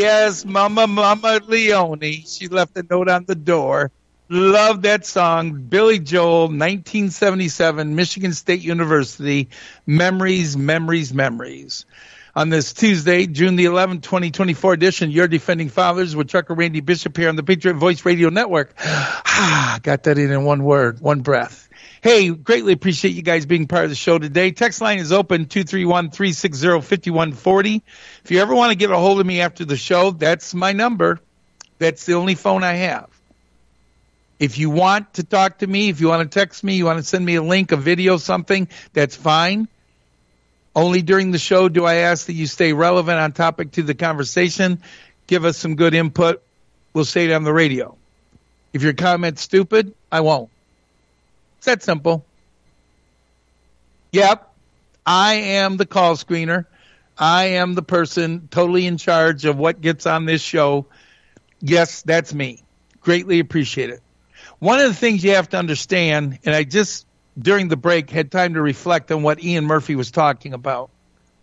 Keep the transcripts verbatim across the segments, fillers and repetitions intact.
Yes, Mama, Mama Leone. She left a note on the door. Love that song. Billy Joel, nineteen seventy-seven, Michigan State University. Memories, memories, memories. On this Tuesday, June the eleventh, twenty twenty-four edition, Your Defending Fathers with Chuck and Randy Bishop here on the Patriot Voice Radio Network. Ah, got that in in one word, one breath. Hey, greatly appreciate you guys being part of the show today. Text line is open, two three one, three six zero, five one four zero. If you ever want to get a hold of me after the show, that's my number. That's the only phone I have. If you want to talk to me, if you want to text me, you want to send me a link, a video, something, that's fine. Only during the show do I ask that you stay relevant on topic to the conversation. Give us some good input. We'll say it on the radio. If your comment's stupid, I won't. It's that simple. Yep, I am the call screener. I am the person totally in charge of what gets on this show. Yes, that's me. Greatly appreciate it. One of the things you have to understand, and I just, during the break, had time to reflect on what Ian Murphy was talking about.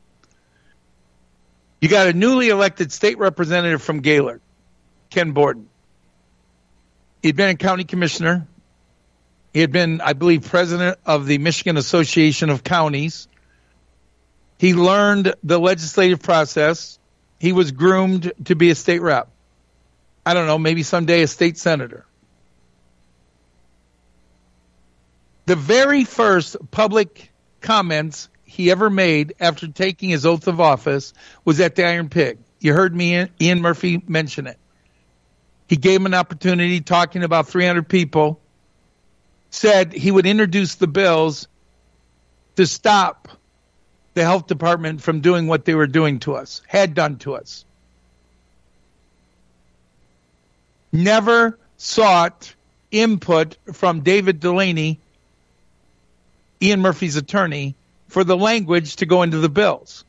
You got a newly elected state representative from Gaylord, Ken Borden. He'd been a county commissioner. He had been, I believe, president of the Michigan Association of Counties. He learned the legislative process. He was groomed to be a state rep. I don't know, maybe someday a state senator. The very first public comments he ever made after taking his oath of office was at the Iron Pig. You heard me, Ian Murphy, mention it. He gave him an opportunity, talking about three hundred people, said he would introduce the bills to stop the health department from doing what they were doing to us, had done to us. Never sought input from David Delaney, Ian Murphy's attorney, for the language to go into the bills.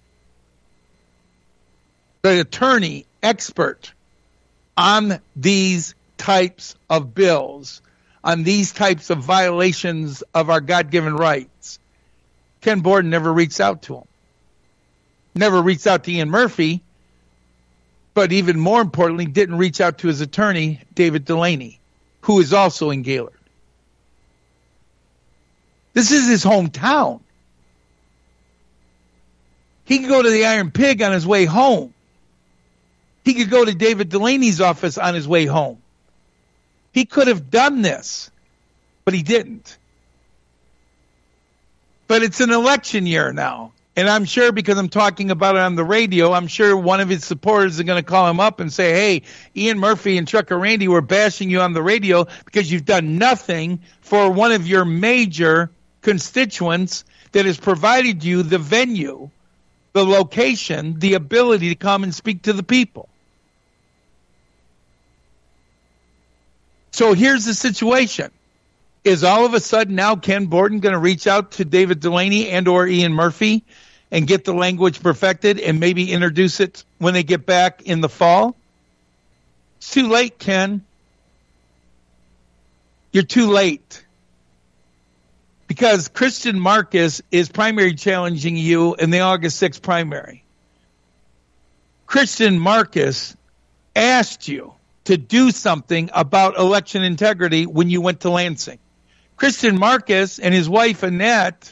The attorney, expert on these types of bills, on these types of violations of our God-given rights, Ken Borden never reached out to him. Never reached out to Ian Murphy, but even more importantly, didn't reach out to his attorney, David Delaney, who is also in Gaylord. This is his hometown. He could go to the Iron Pig on his way home. He could go to David Delaney's office on his way home. He could have done this, but he didn't. But it's an election year now. And I'm sure, because I'm talking about it on the radio, I'm sure one of his supporters are going to call him up and say, hey, Ian Murphy and Chuck and Randy were bashing you on the radio because you've done nothing for one of your major constituents that has provided you the venue, the location, the ability to come and speak to the people. So here's the situation. Is all of a sudden now Ken Borden going to reach out to David Delaney and or Ian Murphy and get the language perfected and maybe introduce it when they get back in the fall? It's too late, Ken. You're too late. Because Christian Marcus is primary challenging you in the August sixth primary. Christian Marcus asked you to do something about election integrity when you went to Lansing. Christian Marcus and his wife Annette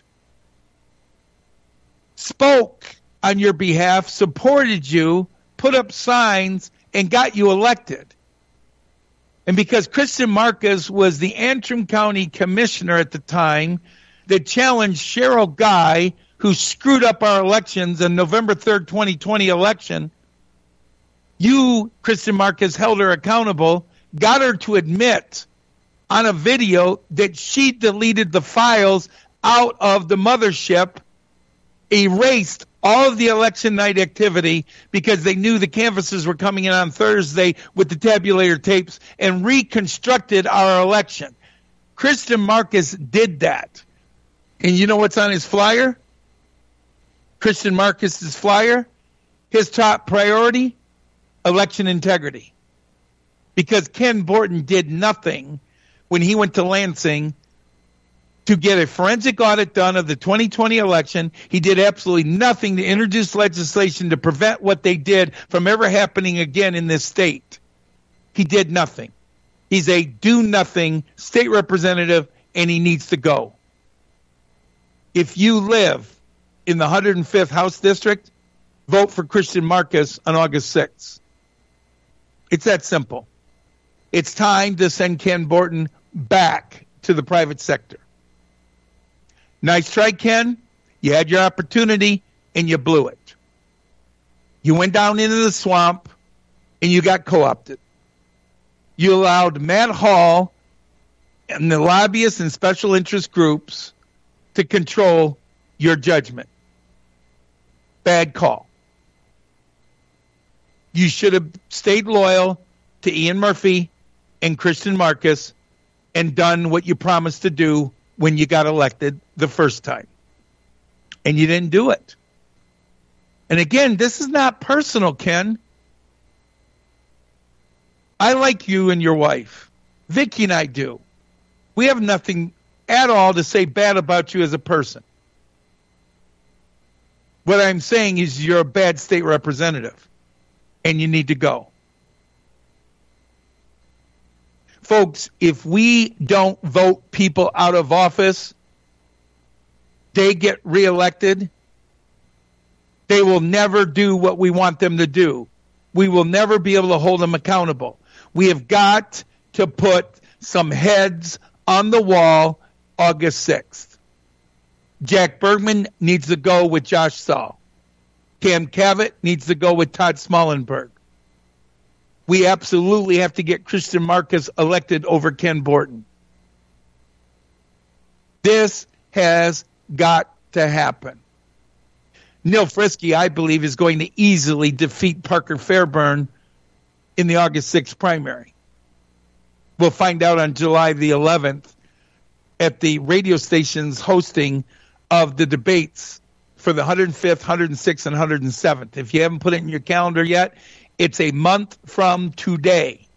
spoke on your behalf, supported you, put up signs, and got you elected. And because Christian Marcus was the Antrim County Commissioner at the time that challenged Cheryl Guy, who screwed up our elections in November third, twenty twenty election, you, Christian Marcus, held her accountable, got her to admit on a video that she deleted the files out of the mothership, erased all of the election night activity because they knew the canvassers were coming in on Thursday with the tabulator tapes, and reconstructed our election. Christian Marcus did that. And you know what's on his flyer? Christian Marcus's flyer? His top priority? Election integrity. Because Ken Borden did nothing when he went to Lansing to get a forensic audit done of the twenty twenty election. He did absolutely nothing to introduce legislation to prevent what they did from ever happening again in this state. He did nothing. He's a do-nothing state representative, and he needs to go. If you live in the one hundred fifth House District, vote for Christian Marcus on August sixth. It's that simple. It's time to send Ken Borton back to the private sector. Nice try, Ken. You had your opportunity, and you blew it. You went down into the swamp, and you got co-opted. You allowed Matt Hall and the lobbyists and special interest groups to control your judgment. Bad call. You should have stayed loyal to Ian Murphy and Christian Marcus and done what you promised to do when you got elected the first time. And you didn't do it. And again, this is not personal, Ken. I like you and your wife. Vicky and I do. We have nothing at all to say bad about you as a person. What I'm saying is you're a bad state representative, and you need to go. Folks, if we don't vote people out of office, they get reelected, they will never do what we want them to do. We will never be able to hold them accountable. We have got to put some heads on the wall August sixth. Jack Bergman needs to go with Josh Saul. Cam Cavett needs to go with Todd Smallenberg. We absolutely have to get Christian Marcus elected over Ken Borton. This has got to happen. Neil Frisky, I believe, is going to easily defeat Parker Fairburn in the August sixth primary. We'll find out on July the eleventh at the radio station's hosting of the debates for the one hundred fifth, one hundred sixth, and one hundred seventh. If you haven't put it in your calendar yet, it's a month from today.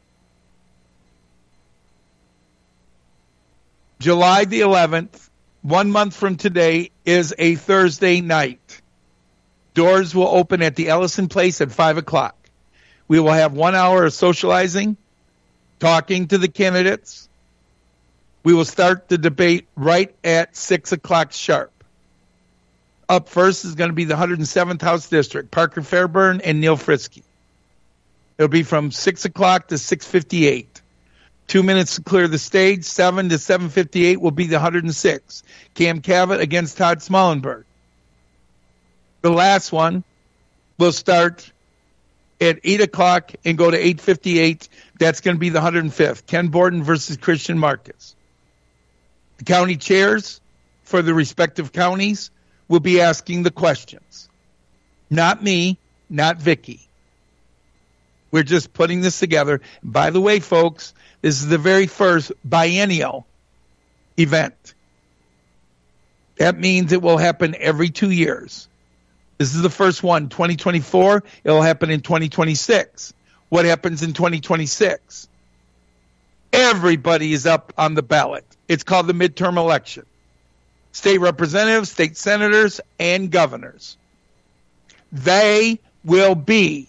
July the eleventh, one month from today, is a Thursday night. Doors will open at the Ellison Place at five o'clock. We will have one hour of socializing, talking to the candidates. We will start the debate right at six o'clock sharp. Up first is going to be the one hundred seventh House District, Parker Fairburn and Neil Frisky. It'll be from six o'clock to six fifty-eight. Two minutes to clear the stage. seven to seven fifty-eight will be the one hundred sixth. Cam Cavett against Todd Smallenberg. The last one will start at eight o'clock and go to eight fifty-eight. That's going to be the one hundred fifth. Ken Borton versus Christian Marcus. The county chairs for the respective counties will be asking the questions. Not me, not Vicky. We're just putting this together. By the way, folks, this is the very first biennial event. That means it will happen every two years. This is the first one, twenty twenty-four. It will happen in twenty twenty-six. What happens in twenty twenty-six? Everybody is up on the ballot. It's called the midterm election. State representatives, state senators, and governors. They will be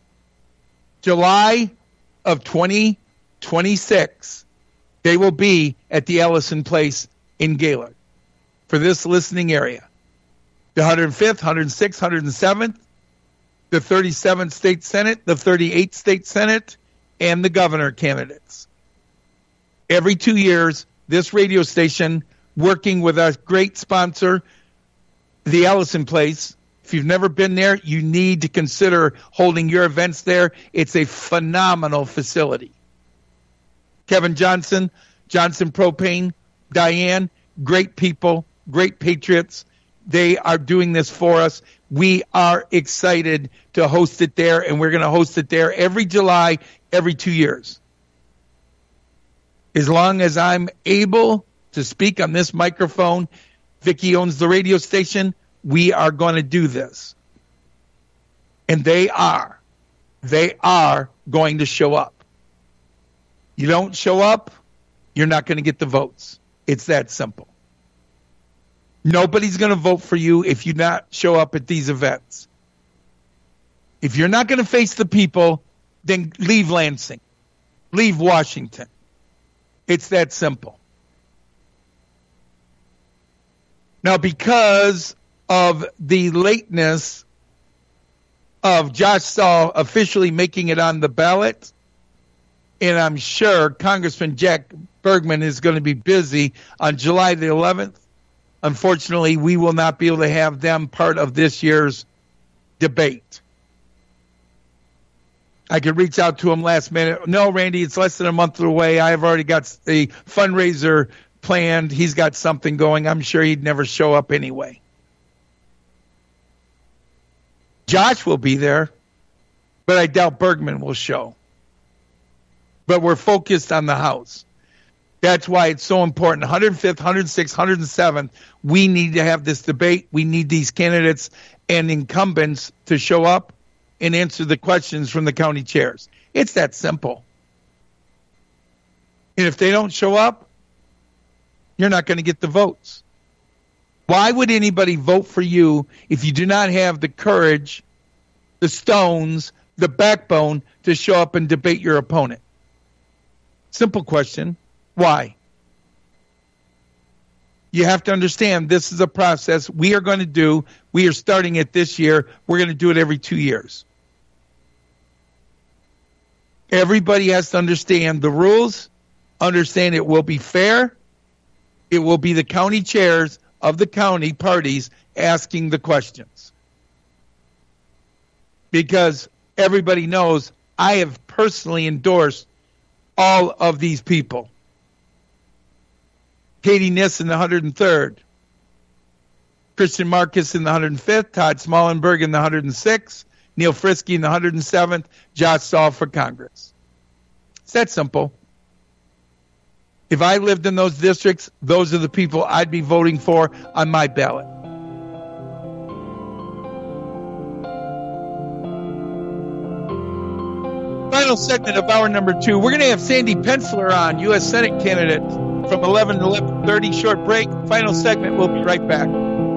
July of twenty twenty-six. They will be at the Ellison Place in Gaylord for this listening area. The one hundred fifth, one hundred sixth, one hundred seventh, the thirty-seventh State Senate, the thirty-eighth State Senate, and the governor candidates. Every two years, this radio station, working with our great sponsor, the Ellison Place. If you've never been there, you need to consider holding your events there. It's a phenomenal facility. Kevin Johnson, Johnson Propane, Diane, great people, great patriots. They are doing this for us. We are excited to host it there, and we're going to host it there every July, every two years. As long as I'm able to speak on this microphone, Vicky owns the radio station, we are going to do this. And they are. They are going to show up. You don't show up, you're not going to get the votes. It's that simple. Nobody's going to vote for you if you not show up at these events. If you're not going to face the people, then leave Lansing. Leave Washington. It's that simple. Now, because of the lateness of Josh Saul officially making it on the ballot, and I'm sure Congressman Jack Bergman is going to be busy on July the eleventh, unfortunately, we will not be able to have them part of this year's debate. I could reach out to him last minute. No, Randy, it's less than a month away. I have already got a fundraiser planned. He's got something going. I'm sure he'd never show up anyway. Josh will be there, but I doubt Bergman will show. But we're focused on the House. That's why it's so important. one hundred fifth, one hundred sixth, one hundred seventh, we need to have this debate. We need these candidates and incumbents to show up and answer the questions from the county chairs. It's that simple. And if they don't show up, you're not going to get the votes. Why would anybody vote for you if you do not have the courage, the stones, the backbone to show up and debate your opponent? Simple question. Why? You have to understand this is a process we are going to do. We are starting it this year. We're going to do it every two years. Everybody has to understand the rules, understand it will be fair. It will be the county chairs of the county parties asking the questions. Because everybody knows I have personally endorsed all of these people. Katie Niss in the one hundred third. Christian Marcus in the one hundred fifth. Todd Smallenberg in the one hundred sixth. Neil Frisky in the one hundred seventh. Josh Saul for Congress. It's that simple. If I lived in those districts, those are the people I'd be voting for on my ballot. Final segment of hour number two. We're going to have Sandy Pensler on, U S Senate candidate, from eleven to eleven thirty. Short break. Final segment. We'll be right back.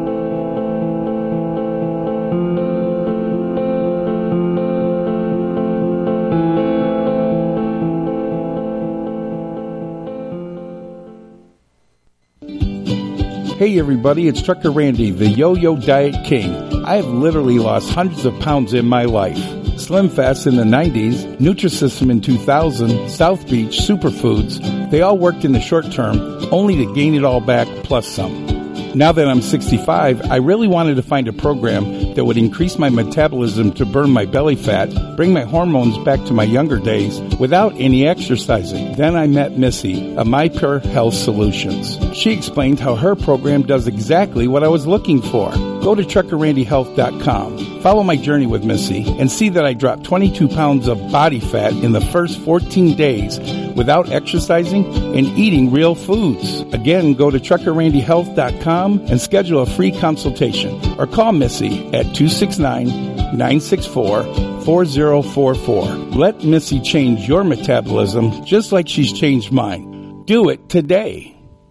Hey everybody, it's Trucker Randy, the Yo-Yo Diet King. I have literally lost hundreds of pounds in my life. Slim Fast in the nineties, Nutrisystem in two thousand, South Beach, Superfoods, they all worked in the short term, only to gain it all back plus some. Now that I'm sixty-five, I really wanted to find a program that would increase my metabolism to burn my belly fat, bring my hormones back to my younger days without any exercising. Then I met Missy of My Pure Health Solutions. She explained how her program does exactly what I was looking for. Go to trucker randy health dot com. Follow my journey with Missy and see that I dropped twenty-two pounds of body fat in the first fourteen days without exercising and eating real foods. Again, go to trucker randy health dot com and schedule a free consultation or call Missy at two six nine, nine six four, four zero four four. Let Missy change your metabolism just like she's changed mine. Do it today.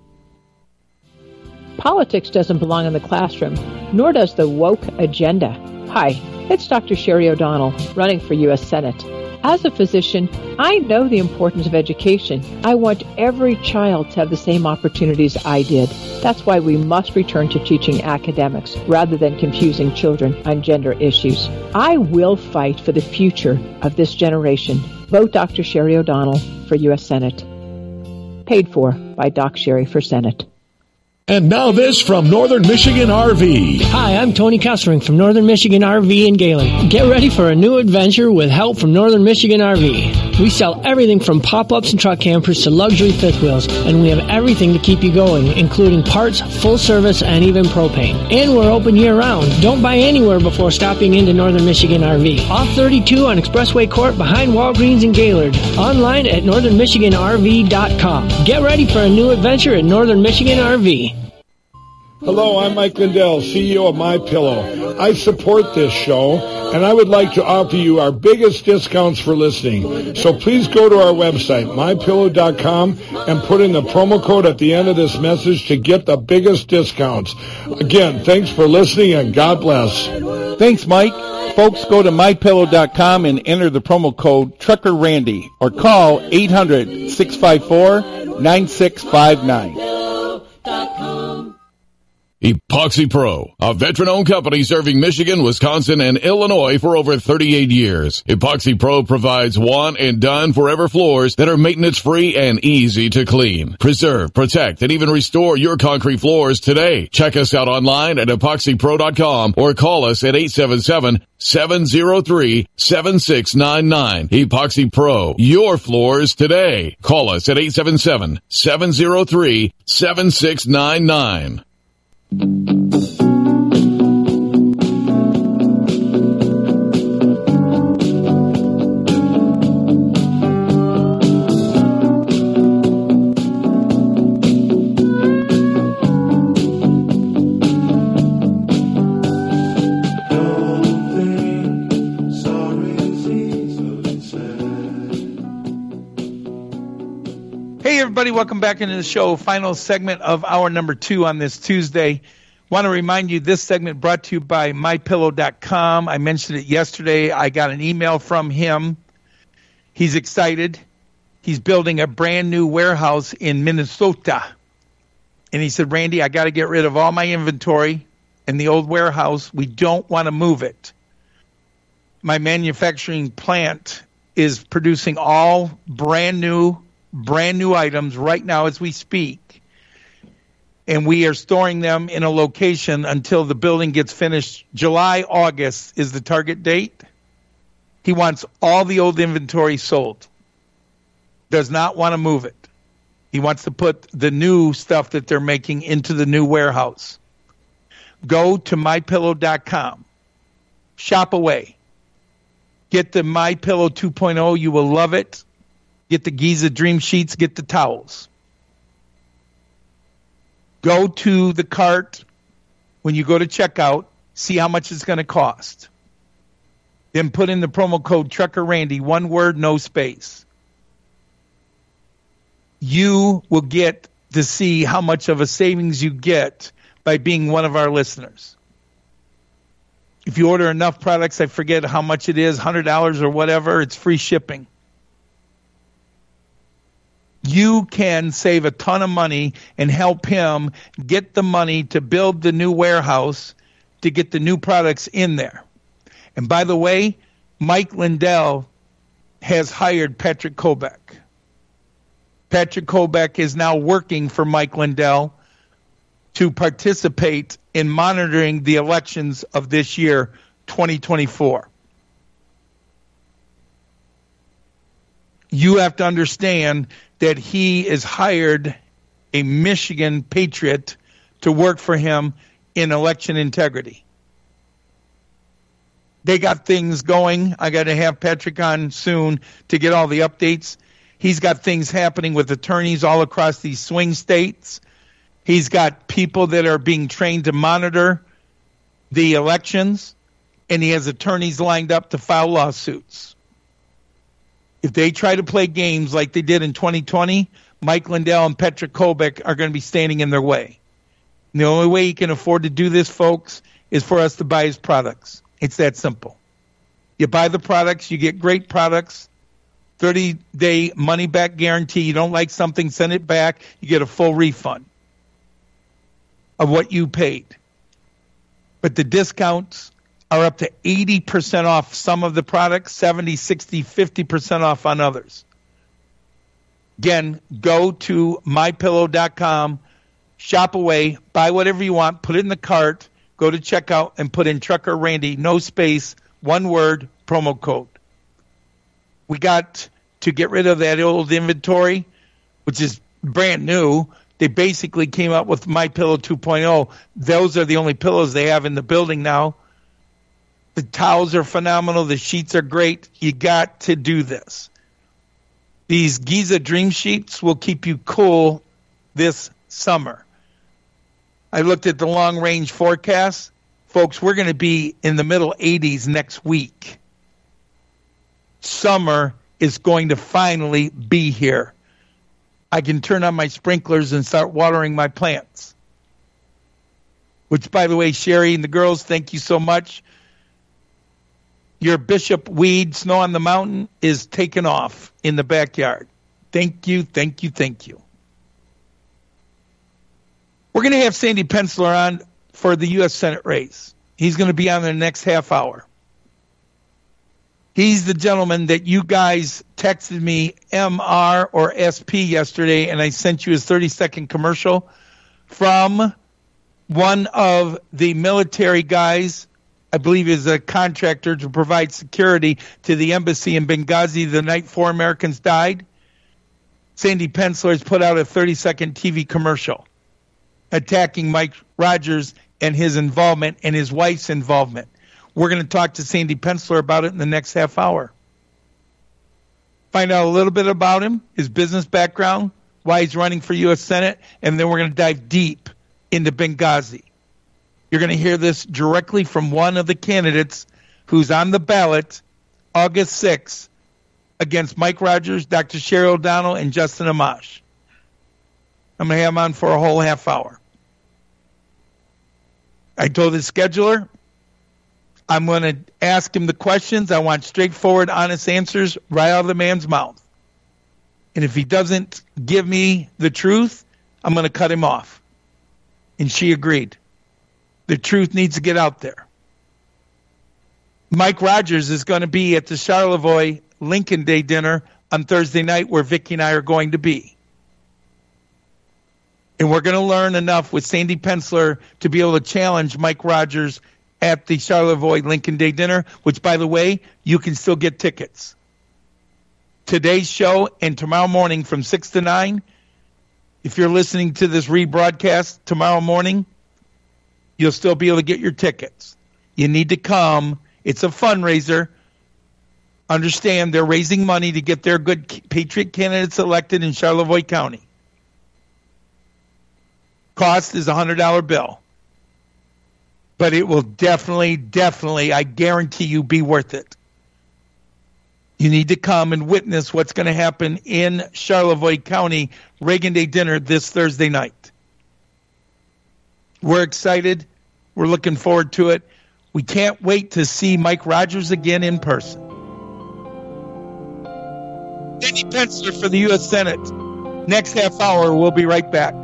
Politics doesn't belong in the classroom, nor does the woke agenda. Hi, it's Doctor Sherry O'Donnell, running for U S Senate. As a physician, I know the importance of education. I want every child to have the same opportunities I did. That's why we must return to teaching academics rather than confusing children on gender issues. I will fight for the future of this generation. Vote Doctor Sherry O'Donnell for U S Senate. Paid for by Doc Sherry for Senate. And now this from Northern Michigan R V. Hi, I'm Tony Kessering from Northern Michigan R V in Gaylord. Get ready for a new adventure with help from Northern Michigan R V. We sell everything from pop-ups and truck campers to luxury fifth wheels, and we have everything to keep you going, including parts, full service, and even propane. And we're open year-round. Don't buy anywhere before stopping into Northern Michigan R V. Off thirty-two on Expressway Court behind Walgreens in Gaylord. Online at northern michigan r v dot com. Get ready for a new adventure at Northern Michigan R V. Hello, I'm Mike Lindell, C E O of MyPillow. I support this show, and I would like to offer you our biggest discounts for listening. So please go to our website, my pillow dot com, and put in the promo code at the end of this message to get the biggest discounts. Again, thanks for listening, and God bless. Thanks, Mike. Folks, go to my pillow dot com and enter the promo code Trucker Randy or call eight hundred, six five four, nine six five nine. Epoxy Pro, a veteran-owned company serving Michigan, Wisconsin, and Illinois for over thirty-eight years. Epoxy Pro provides one-and-done forever floors that are maintenance-free and easy to clean. Preserve, protect, and even restore your concrete floors today. Check us out online at epoxy pro dot com or call us at eight seven seven, seven zero three, seven six nine nine. Epoxy Pro, your floors today. Call us at eight seven seven, seven zero three, seven six nine nine. Everybody, welcome back into the show. Final segment of hour number two on this Tuesday. Want to remind you this segment brought to you by my pillow dot com. I mentioned it yesterday. I got an email from him. He's excited. He's building a brand new warehouse in Minnesota. And he said, Randy, I got to get rid of all my inventory in the old warehouse. We don't want to move it. My manufacturing plant is producing all brand new brand new items right now as we speak, and we are storing them in a location until the building gets finished. July, August is the target date. He wants all the old inventory sold. Does not want to move it. He wants to put the new stuff that they're making into the new warehouse. Go to my pillow dot com. Shop away. Get the MyPillow two point oh. You will love it. Get the Giza Dream Sheets, get the towels. Go to the cart when you go to checkout, see how much it's going to cost. Then put in the promo code Trucker Randy, one word, no space. You will get to see how much of a savings you get by being one of our listeners. If you order enough products, I forget how much it is, one hundred dollars or whatever, it's free shipping. You can save a ton of money and help him get the money to build the new warehouse to get the new products in there. And by the way, Mike Lindell has hired Patrick Kobeck. Patrick Kobeck is now working for Mike Lindell to participate in monitoring the elections of this year, twenty twenty-four. You have to understand that he has hired a Michigan patriot to work for him in election integrity. They got things going. I got to have Patrick on soon to get all the updates. He's got things happening with attorneys all across these swing states. He's got people that are being trained to monitor the elections, and he has attorneys lined up to file lawsuits. If they try to play games like they did in twenty twenty, Mike Lindell and Patrick Kobeck are going to be standing in their way. And the only way he can afford to do this, folks, is for us to buy his products. It's that simple. You buy the products, you get great products, thirty-day money-back guarantee. You don't like something, send it back. You get a full refund of what you paid. But the discounts are up to eighty percent off some of the products, seventy, sixty, fifty percent off on others. Again, go to my pillow dot com, shop away, buy whatever you want, put it in the cart, go to checkout, and put in Trucker Randy, no space, one word, promo code. We got to get rid of that old inventory, which is brand new. They basically came up with MyPillow two point oh. Those are the only pillows they have in the building now. The towels are phenomenal. The sheets are great. You got to do this. These Giza Dream Sheets will keep you cool this summer. I looked at the long-range forecast. Folks, we're going to be in the middle eighties next week. Summer is going to finally be here. I can turn on my sprinklers and start watering my plants. Which, by the way, Sherry and the girls, thank you so much. Your Bishop weed, Snow on the Mountain, is taken off in the backyard. Thank you, thank you, thank you. We're going to have Sandy Penciller on for the U S Senate race. He's going to be on the next half hour. He's the gentleman that you guys texted me M R or S P yesterday, and I sent you his thirty-second commercial from one of the military guys, I believe is a contractor to provide security to the embassy in Benghazi the night four Americans died. Sandy Penciller has put out a thirty-second T V commercial attacking Mike Rogers and his involvement and his wife's involvement. We're going to talk to Sandy Penciller about it in the next half hour. Find out a little bit about him, his business background, why he's running for U S Senate, and then we're going to dive deep into Benghazi. You're going to hear this directly from one of the candidates who's on the ballot August sixth against Mike Rogers, Doctor Sherry O'Donnell, and Justin Amash. I'm going to have him on for a whole half hour. I told the scheduler I'm going to ask him the questions. I want straightforward, honest answers right out of the man's mouth. And if he doesn't give me the truth, I'm going to cut him off. And she agreed. The truth needs to get out there. Mike Rogers is going to be at the Charlevoix Lincoln Day dinner on Thursday night where Vicki and I are going to be. And we're going to learn enough with Sandy Penciller to be able to challenge Mike Rogers at the Charlevoix Lincoln Day dinner, which, by the way, you can still get tickets. Today's show and tomorrow morning from six to nine, if you're listening to this rebroadcast tomorrow morning, you'll still be able to get your tickets. You need to come. It's a fundraiser. Understand they're raising money to get their good Patriot candidates elected in Charlevoix County. Cost is a one hundred dollar bill. But it will definitely, definitely, I guarantee you, be worth it. You need to come and witness what's going to happen in Charlevoix County Reagan Day dinner this Thursday night. We're excited. We're looking forward to it. We can't wait to see Mike Rogers again in person. Sandy Penciller for the U S Senate. Next half hour, we'll be right back.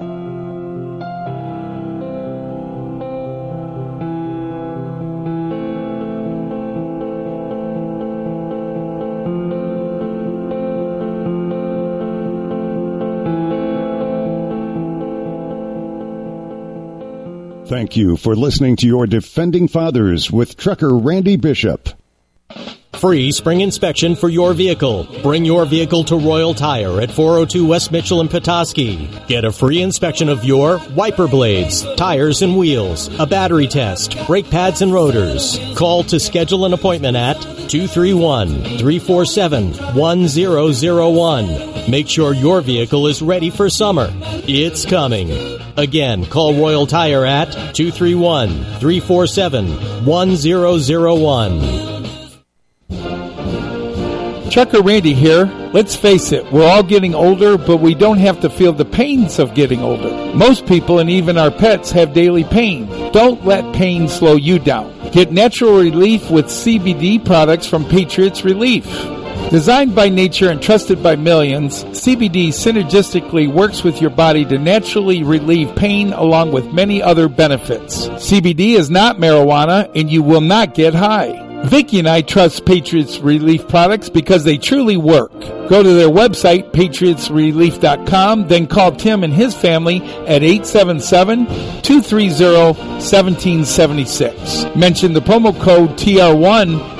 Thank you for listening to your Defending Fathers with Trucker Randy Bishop. Free spring inspection for your vehicle. Bring your vehicle to Royal Tire at four oh two West Mitchell in Petoskey. Get a free inspection of your wiper blades, tires and wheels, a battery test, brake pads and rotors. Call to schedule an appointment at two three one, three four seven, one zero zero one. Make sure your vehicle is ready for summer. It's coming. Again, call Royal Tire at two three one, three four seven, one zero zero one. Trucker Randy here. Let's face it, we're all getting older, but we don't have to feel the pains of getting older. Most people and even our pets have daily pain. Don't let pain slow you down. Get natural relief with C B D products from Patriots Relief. Designed by nature and trusted by millions, C B D synergistically works with your body to naturally relieve pain along with many other benefits. C B D is not marijuana and you will not get high. Vicki and I trust Patriots Relief products because they truly work. Go to their website, patriots relief dot com, then call Tim and his family at eight seven seven, two three zero, one seven seven six. Mention the promo code T R one